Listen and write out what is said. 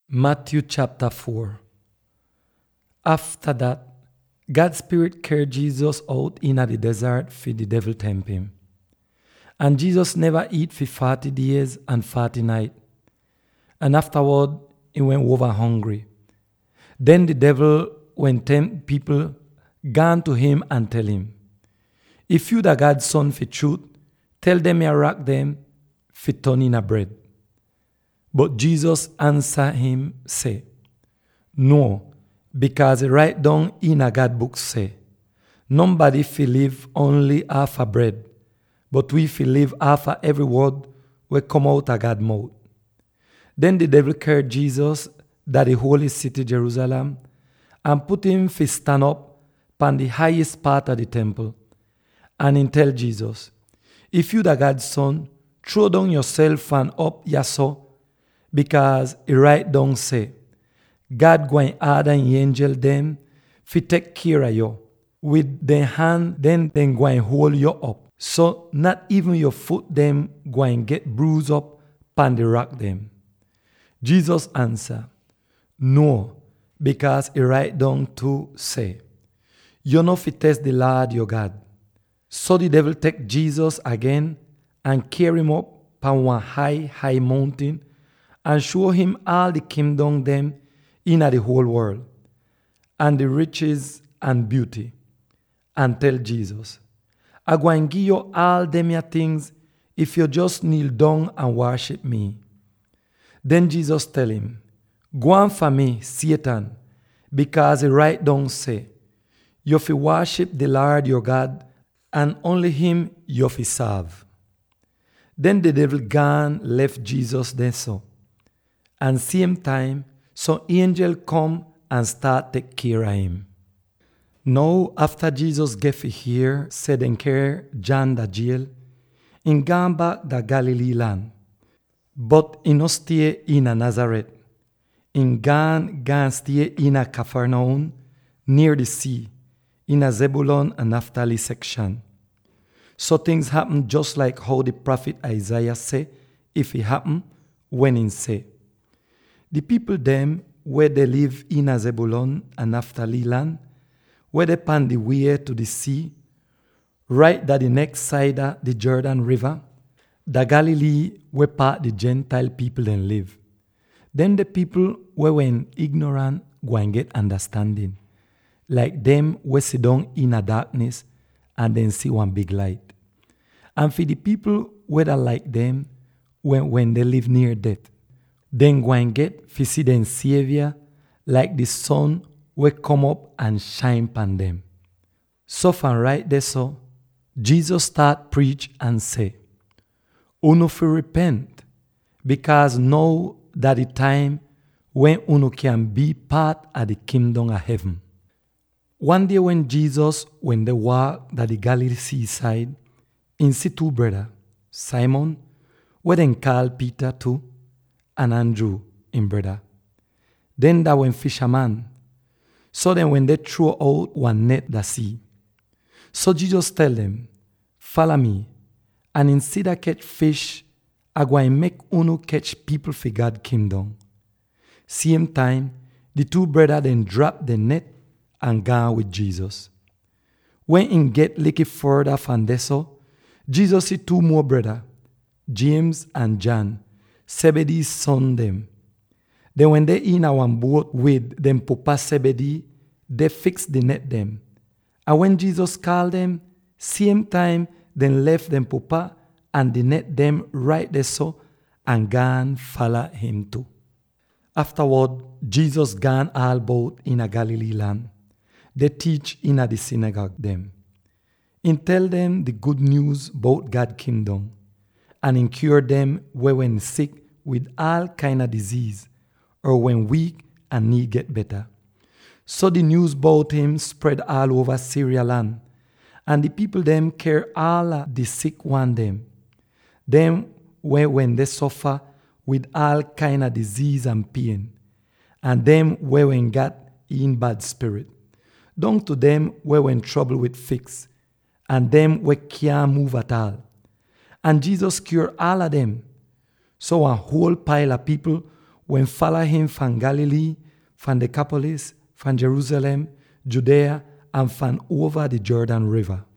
Matthew chapter 4. After that, God's Spirit carried Jesus out in the desert for the devil tempt him. And Jesus never eat for 40 days and 40 nights. And afterward, he went over hungry. Then the devil, when tempt people, gone to him and tell him, "If you the God's son for truth, tell them you rock them for turn in a bread." But Jesus answered him, say, "No, because it write down in a God book say, nobody fi live only half a bread, but we fi live half a every word will come out of God's mouth." Then the devil carried Jesus to the holy city Jerusalem and put him fi stand up upon the highest part of the temple. And he tell Jesus, "If you the God's son, throw down yourself and up yaso, because it write down say, God going order an angel them fi take care of you. With their hand then going hold you up. So not even your foot them going get bruised up pan the rock them." Jesus answer, "No, because it write down to say, you know fi test the Lord your God." So the devil take Jesus again and carry him up pan one high mountain and show him all the kingdom them in the whole world, and the riches and beauty, and tell Jesus, "I go and give you all them your things if you just kneel down and worship me." Then Jesus tell him, "Go on for me, Satan, because it write down say, you fi worship the Lord your God, and only him you fi serve." Then the devil gone left Jesus there so. And same time, some angel come and start take care of him. Now, after Jesus get fi here, said and carry John the jail, in gone back the Galilee land. But in no stay in a Nazareth. In gone stay in a Capernaum, near the sea, in a Zebulun and Naphtali section. So things happen just like how the prophet Isaiah say, if it happen, when he say. The people them where they live in a Zebulun and Naphtali land, where they pan the way to the sea, right at the next side of the Jordan River, the Galilee where part the Gentile people then live. Then the people where when ignorant go and get understanding, like them where sit down in a darkness and then see one big light. And for the people where they like them when they live near death, then go and get fi see them Savior like the sun will come up and shine upon them. So from right there so, Jesus start preach and say, "Uno fi repent, because now that the time when uno can be part of the kingdom of heaven." One day when Jesus, when they walked at the Galilee seaside, in see two brothers, Simon, where they call Peter too, and Andrew in brother. Then there went fishermen. So then when they throw out one net the sea. So Jesus tell them, "Follow me, and instead of catch fish, I go and make uno catch people for God's kingdom." Same time, the two brothers then drop the net and go with Jesus. When he get little further from there so, Jesus see two more brothers, James and John, Zebedee's son them. Then when they in our boat with them papa Zebedee, they fix the net them. And when Jesus called them, same time then left them papa and the net them right there so, and gone follow him too. Afterward, Jesus gone all about in a Galilee land. They teach in a the synagogue them. He tell them the good news about God's kingdom, and he cure them when sick with all kind of disease, or when weak and need get better. So the news about him spread all over Syria land, and the people them care all of the sick one them. Them when they suffer with all kind of disease and pain, and them when got in bad spirit. Down to them when trouble with fix, and them can't move at all. And Jesus cured all of them. So a whole pile of people when follow him from Galilee, from Decapolis, from Jerusalem, Judea, and from over the Jordan River.